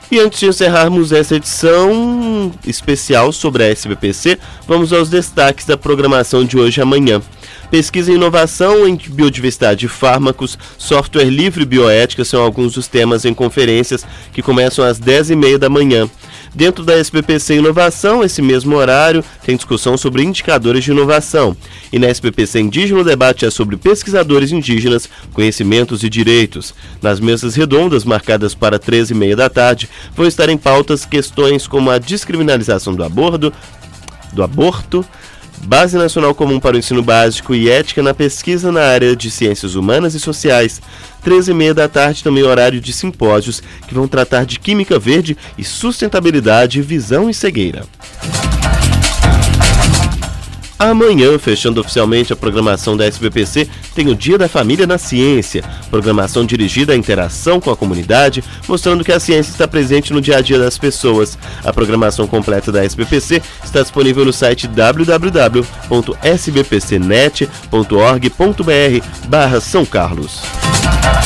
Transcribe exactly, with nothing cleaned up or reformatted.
E antes de encerrarmos essa edição especial sobre a S B P C, vamos aos destaques da programação de hoje e amanhã. Pesquisa e inovação em biodiversidade e fármacos, software livre e bioética são alguns dos temas em conferências que começam às dez e meia da manhã. Dentro da S B P C Inovação, esse mesmo horário, tem discussão sobre indicadores de inovação. E na S B P C Indígena, o debate é sobre pesquisadores indígenas, conhecimentos e direitos. Nas mesas redondas, marcadas para treze e meia da tarde, vão estar em pautas questões como a descriminalização do aborto, do aborto, Base Nacional Comum para o Ensino Básico e Ética na Pesquisa na área de Ciências Humanas e Sociais. treze e meia da tarde também horário de simpósios que vão tratar de Química Verde e Sustentabilidade, Visão e Cegueira. Amanhã, fechando oficialmente a programação da S B P C, tem o Dia da Família na Ciência, programação dirigida à interação com a comunidade, mostrando que a ciência está presente no dia a dia das pessoas. A programação completa da S B P C está disponível no site w w w ponto s b p c net ponto org ponto b r barra São Carlos.